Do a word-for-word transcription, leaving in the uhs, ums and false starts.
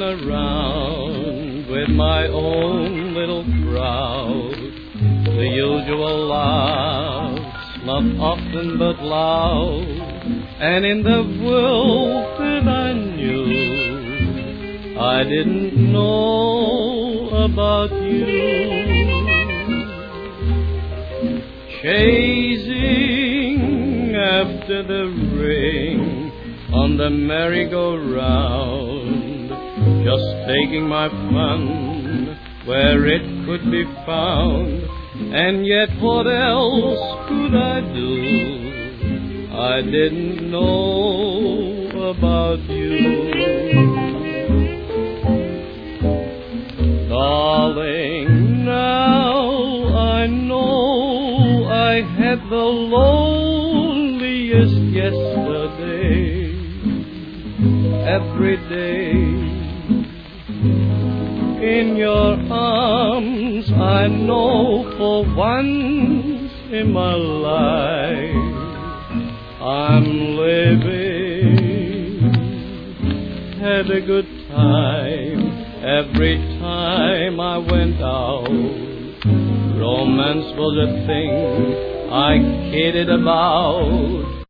around with my own little crowd. The usual laughs, not often but loud. And in the world that I knew, I didn't know about you. Chasing after the ring on the merry-go-round, just taking my fun where it could be found. And yet what else could I do? I didn't know about you. Darling, now I know I had the loneliest yesterday. Every day in your arms, I know for once in my life I'm living. Had a good time every time I went out. Romance was a thing I kidded about.